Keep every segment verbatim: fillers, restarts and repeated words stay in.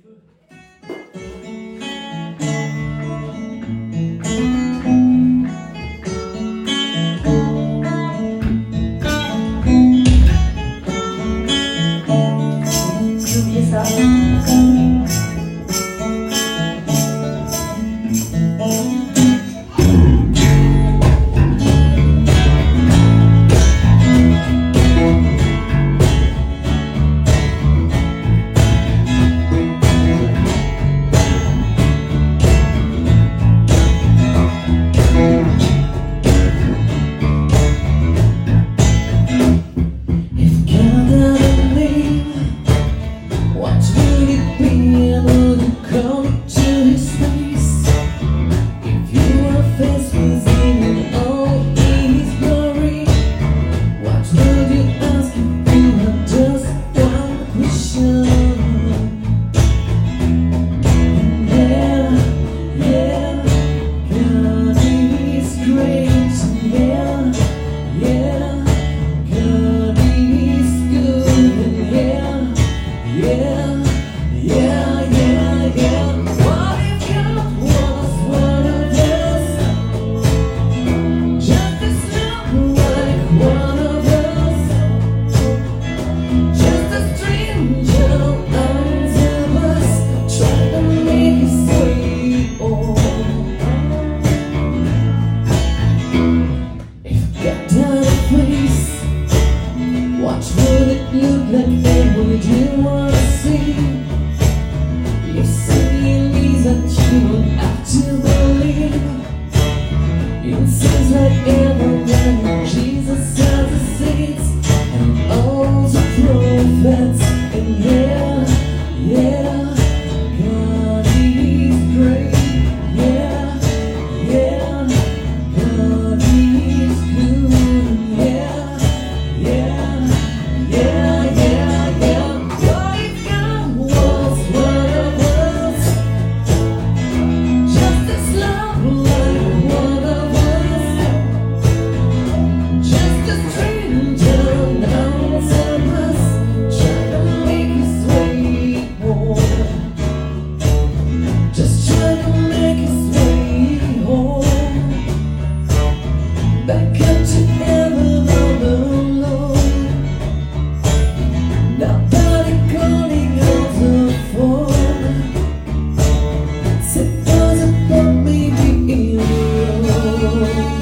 feu. J'ai oublié ça. What would it look like and would you wanna see? You're saying things that you would have to believe. It seems like everyone Jesus has the seats and all the prophets. And yeah, yeah, God is great. Yeah, yeah, God is good. Yeah, yeah. Yeah, yeah, yeah. What if God was one of us? Just as love like one of us. Just a stranger now some us trying to make his way home. Just trying to make his way home. Back up to heaven all alone. Nobody calling on the phone. Suppose I thought maybe in alone.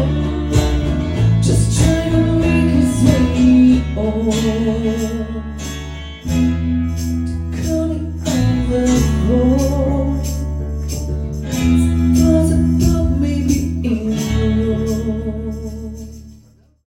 Oh,